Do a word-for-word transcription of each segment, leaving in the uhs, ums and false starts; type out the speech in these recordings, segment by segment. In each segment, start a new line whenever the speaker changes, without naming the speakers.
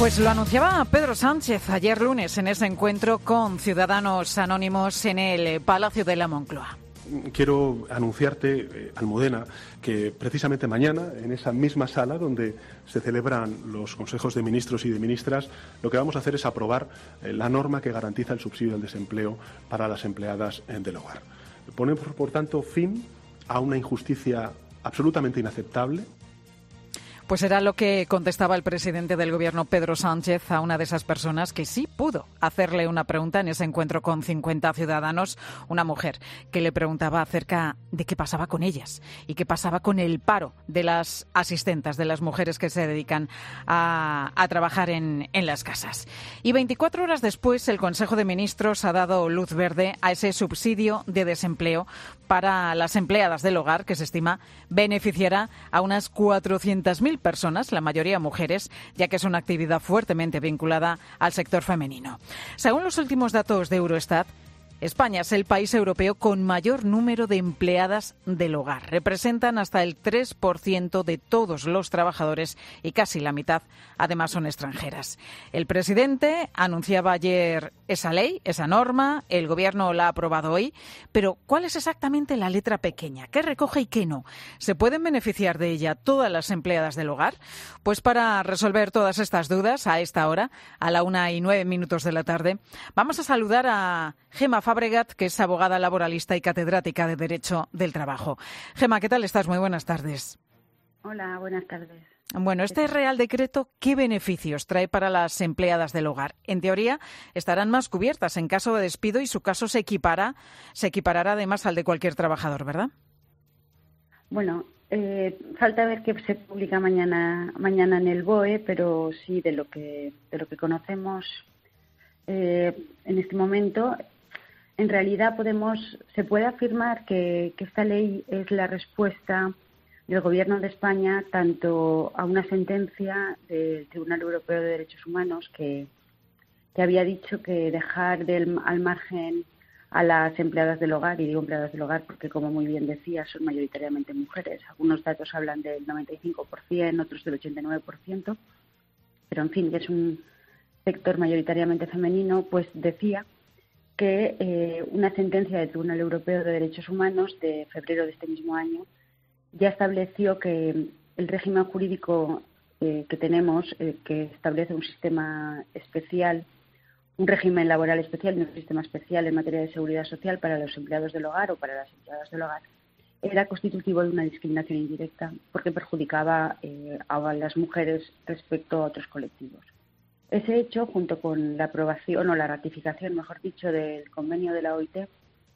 Pues lo anunciaba Pedro Sánchez ayer lunes en ese encuentro con Ciudadanos Anónimos en el Palacio de la Moncloa.
Quiero anunciarte, eh, Almudena, que precisamente mañana, en esa misma sala donde se celebran los consejos de ministros y de ministras, lo que vamos a hacer es aprobar eh, la norma que garantiza el subsidio al desempleo para las empleadas eh, del hogar. Ponemos, por tanto, fin a una injusticia absolutamente inaceptable.
Pues era lo que contestaba el presidente del Gobierno, Pedro Sánchez, a una de esas personas que sí pudo hacerle una pregunta en ese encuentro con cincuenta ciudadanos, una mujer que le preguntaba acerca de qué pasaba con ellas y qué pasaba con el paro de las asistentas, de las mujeres que se dedican a, a trabajar en, en las casas. Y veinticuatro horas después, el Consejo de Ministros ha dado luz verde a ese subsidio de desempleo para las empleadas del hogar, que se estima beneficiará a unas cuatrocientas mil personas, la mayoría mujeres, ya que es una actividad fuertemente vinculada al sector femenino. Según los últimos datos de Eurostat, España es el país europeo con mayor número de empleadas del hogar. Representan hasta el tres por ciento de todos los trabajadores y casi la mitad, además, son extranjeras. El presidente anunciaba ayer esa ley, esa norma, el Gobierno la ha aprobado hoy, pero ¿cuál es exactamente la letra pequeña? ¿Qué recoge y qué no? ¿Se pueden beneficiar de ella todas las empleadas del hogar? Pues para resolver todas estas dudas, a esta hora, a la una y nueve minutos de la tarde, vamos a saludar a Gemma Fabregat, que es abogada laboralista y catedrática de Derecho del Trabajo. Gemma, ¿qué tal estás? Muy buenas tardes.
Hola, buenas tardes.
Bueno, este Real Decreto, ¿qué beneficios trae para las empleadas del hogar? En teoría, estarán más cubiertas en caso de despido y su caso se equipara, se equiparará además al de cualquier trabajador, ¿verdad?
Bueno, eh, falta ver qué se publica mañana mañana en el B O E, pero sí de lo que de lo que conocemos eh, en este momento. En realidad podemos, se puede afirmar que, que esta ley es la respuesta del Gobierno de España tanto a una sentencia del Tribunal Europeo de Derechos Humanos que, que había dicho que dejar del, al margen a las empleadas del hogar, y digo empleadas del hogar porque, como muy bien decía, son mayoritariamente mujeres. Algunos datos hablan del noventa y cinco por ciento, otros del ochenta y nueve por ciento, pero en fin, que es un sector mayoritariamente femenino, pues decía que eh, una sentencia del Tribunal Europeo de Derechos Humanos de febrero de este mismo año ya estableció que el régimen jurídico eh, que tenemos, eh, que establece un sistema especial, un régimen laboral especial y un sistema especial en materia de seguridad social para los empleados del hogar o para las empleadas del hogar, era constitutivo de una discriminación indirecta porque perjudicaba eh, a las mujeres respecto a otros colectivos. Ese hecho, junto con la aprobación o la ratificación, mejor dicho, del convenio de la O I T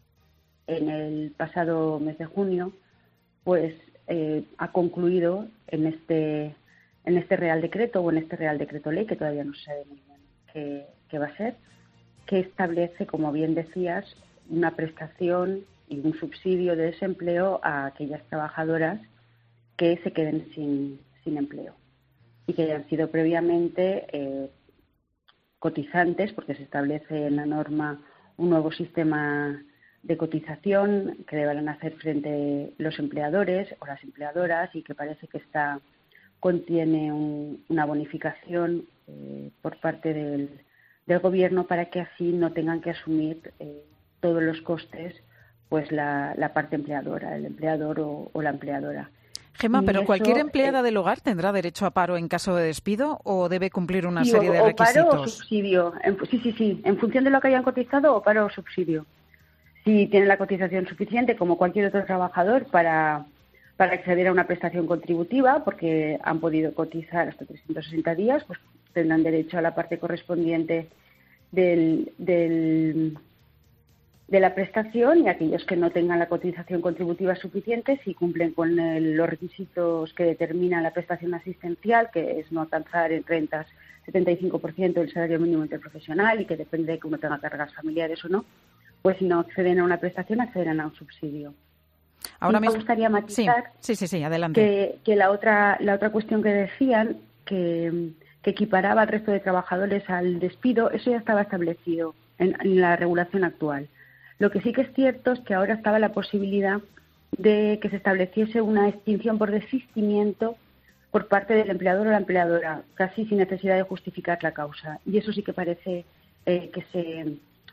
en el pasado mes de junio, pues eh, ha concluido en este en este Real Decreto o en este Real Decreto Ley, que todavía no se sabe muy bien qué, qué va a ser, que establece, como bien decías, una prestación y un subsidio de desempleo a aquellas trabajadoras que se queden sin, sin empleo y que hayan sido previamente eh, cotizantes, porque se establece en la norma un nuevo sistema de cotización que deberán hacer frente los empleadores o las empleadoras y que parece que esta contiene un, una bonificación eh, por parte del, del Gobierno para que así no tengan que asumir eh, todos los costes pues la, la parte empleadora, el empleador o, o la empleadora.
Gemma, ¿pero
eso,
cualquier empleada
eh,
del hogar tendrá derecho a paro en caso de despido o debe cumplir una
sí,
serie
o,
de
o
requisitos?
Paro o subsidio. En, sí, sí, sí. En función de lo que hayan cotizado, o paro o subsidio. Si tienen la cotización suficiente, como cualquier otro trabajador, para, para acceder a una prestación contributiva, porque han podido cotizar hasta trescientos sesenta días, pues tendrán derecho a la parte correspondiente del, del de la prestación, y aquellos que no tengan la cotización contributiva suficiente, si cumplen con el, los requisitos que determina la prestación asistencial, que es no alcanzar en rentas setenta y cinco por ciento del salario mínimo interprofesional y que depende de que uno tenga cargas familiares o no, pues si no acceden a una prestación, accederán a un subsidio.
Ahora
y
mismo
me gustaría matizar
sí, sí, sí, adelante.
Que, que la otra la otra cuestión que decían, que, que equiparaba al resto de trabajadores al despido, eso ya estaba establecido en, en la regulación actual. Lo que sí que es cierto es que ahora estaba la posibilidad de que se estableciese una extinción por desistimiento por parte del empleador o la empleadora, casi sin necesidad de justificar la causa. Y eso sí que parece eh, que se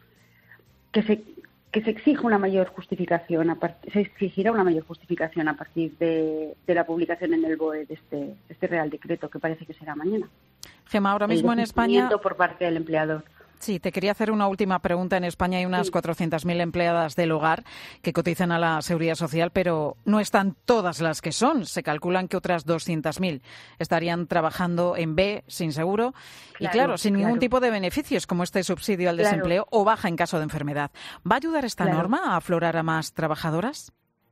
que se que se exija una mayor justificación, a part- se exigirá una mayor justificación a partir de, de la publicación en el B O E de este, de este Real Decreto, que parece que será mañana.
Gemma, ahora mismo en España...
por parte del empleador.
Sí, te quería hacer una última pregunta. En España hay unas sí. cuatrocientas mil empleadas del hogar que cotizan a la Seguridad Social, pero no están todas las que son. Se calculan que otras doscientas mil estarían trabajando en B, sin seguro, claro, y claro, sin claro. ningún tipo de beneficios, como este subsidio al desempleo claro. o baja en caso de enfermedad. ¿Va a ayudar esta claro. norma a aflorar a más trabajadoras?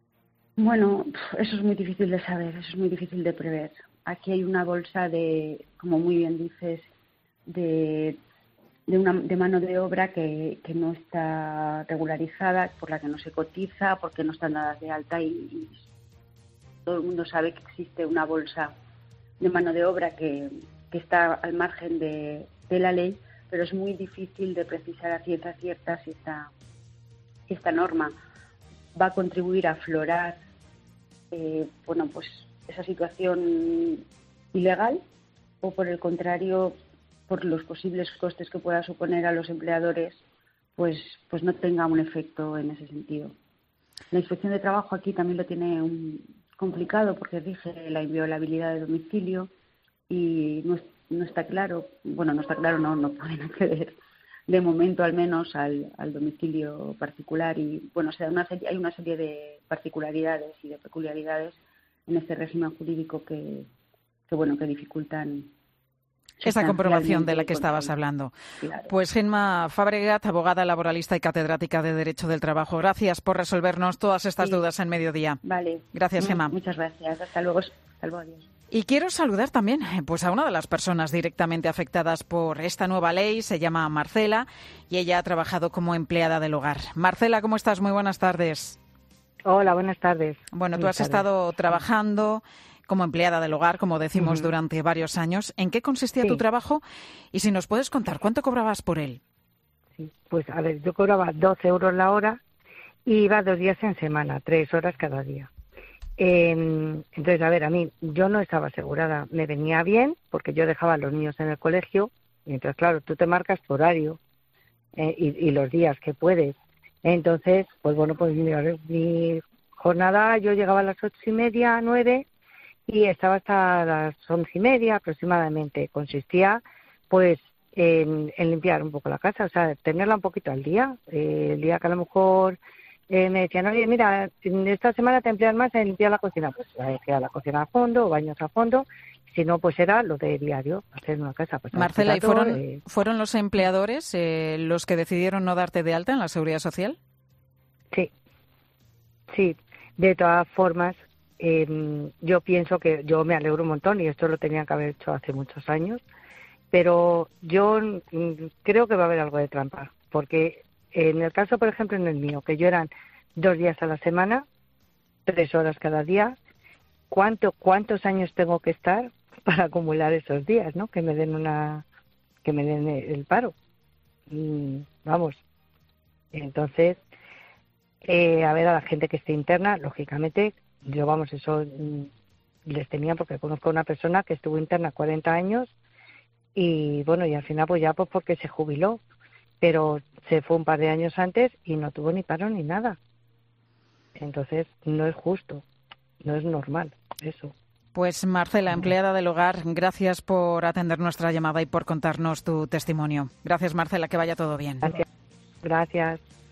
Bueno, eso es muy difícil de saber, eso es muy difícil de prever. Aquí hay una bolsa de, como muy bien dices, de... de una de mano de obra que, que no está regularizada, por la que no se cotiza, porque no están dadas de alta y, y todo el mundo sabe que existe una bolsa de mano de obra que, que está al margen de, de la ley, pero es muy difícil de precisar a ciencia cierta si esta, si esta norma va a contribuir a aflorar eh, bueno, pues esa situación ilegal o, por el contrario, por los posibles costes que pueda suponer a los empleadores, pues pues no tenga un efecto en ese sentido. La Inspección de Trabajo aquí también lo tiene un, complicado porque rige la inviolabilidad de domicilio y no, no está claro, bueno, no está claro, no, no pueden acceder de momento al menos al, al domicilio particular y, bueno, o sea, una serie, hay una serie de particularidades y de peculiaridades en este régimen jurídico que, que bueno, que dificultan
esa comprobación de la que estabas hablando. Claro. Pues Gemma Fabregat, abogada laboralista y catedrática de Derecho del Trabajo. Gracias por resolvernos todas estas sí. dudas en Mediodía.
Vale.
Gracias, Gemma.
Muchas gracias. Hasta luego. Hasta luego. Adiós.
Y quiero saludar también pues, a una de las personas directamente afectadas por esta nueva ley. Se llama Marcela y ella ha trabajado como empleada del hogar. Marcela, ¿cómo estás? Muy buenas tardes.
Hola, buenas tardes.
Bueno,
buenas
tú has
tardes.
estado trabajando como empleada del hogar, como decimos, uh-huh. durante varios años. ¿En qué consistía sí. tu trabajo? Y si nos puedes contar, ¿cuánto cobrabas por él?
Sí, pues a ver, yo cobraba doce euros la hora y iba dos días en semana, tres horas cada día. Eh, entonces, a ver, a mí, yo no estaba asegurada. Me venía bien porque yo dejaba a los niños en el colegio, mientras, claro, tú te marcas tu horario eh, y, y los días que puedes. Entonces, pues bueno, pues mira, mi jornada, yo llegaba a las ocho y media, nueve, y estaba hasta las once y media aproximadamente. Consistía, pues, en, en limpiar un poco la casa, o sea, tenerla un poquito al día. Eh, el día que a lo mejor eh, me decían, oye, mira, esta semana te empleas más en limpiar la cocina, pues limpiar la cocina a fondo o baños a fondo. Si no, pues era lo de diario, hacer una casa. Pues,
Marcela, ¿y fueron, eh... fueron los empleadores eh, los que decidieron no darte de alta en la Seguridad Social?
Sí, sí. De todas formas, eh, yo pienso que yo me alegro un montón y esto lo tenía que haber hecho hace muchos años, pero yo mm, creo que va a haber algo de trampa, porque en el caso, por ejemplo, en el mío, que yo eran dos días a la semana, tres horas cada día, ¿cuánto, cuántos años tengo que estar para acumular esos días, ¿no? Que me den una, que me den el paro. Mm, vamos. Entonces, eh, a ver, a la gente que esté interna, lógicamente, yo, vamos, eso mm, les tenía porque conozco a una persona que estuvo interna cuarenta años y, bueno, y al final pues ya pues porque se jubiló, pero se fue un par de años antes y no tuvo ni paro ni nada. Entonces, no es justo, no es normal eso.
Pues Marcela, empleada del hogar, gracias por atender nuestra llamada y por contarnos tu testimonio. Gracias, Marcela, que vaya todo bien.
Gracias. Gracias.